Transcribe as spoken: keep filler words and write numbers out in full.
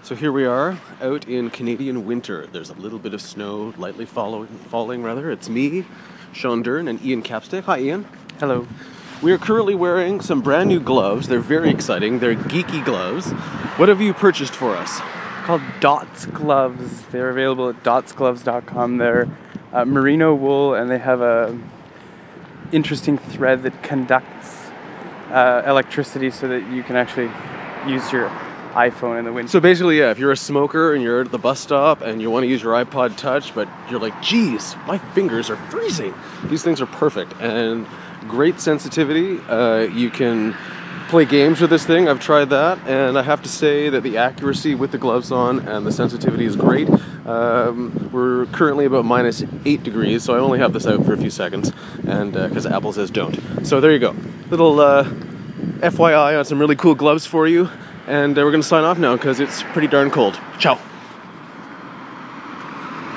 So here we are, out in Canadian winter. There's a little bit of snow lightly following, falling rather. It's me, Sean Dern, and Ian Capstick. Hi, Ian. Hello. We are currently wearing some brand new gloves. They're very exciting. They're geeky gloves. What have you purchased for us? Called Dots Gloves. They're available at dots gloves dot com. They're uh, merino wool, and they have a interesting thread that conducts uh, electricity so that you can actually use your iPhone in the winter. So basically, yeah, if you're a smoker and you're at the bus stop and you want to use your iPod Touch, but you're like, geez, my fingers are freezing. These things are perfect and great sensitivity. Uh, you can play games with this thing. I've tried that, and I have to say that the accuracy with the gloves on and the sensitivity is great. Um, we're currently about minus eight degrees, so I only have this out for a few seconds, and because uh, Apple says don't. So there you go. Little uh, F Y I on some really cool gloves for you. And uh, we're going to sign off now because it's pretty darn cold. Ciao.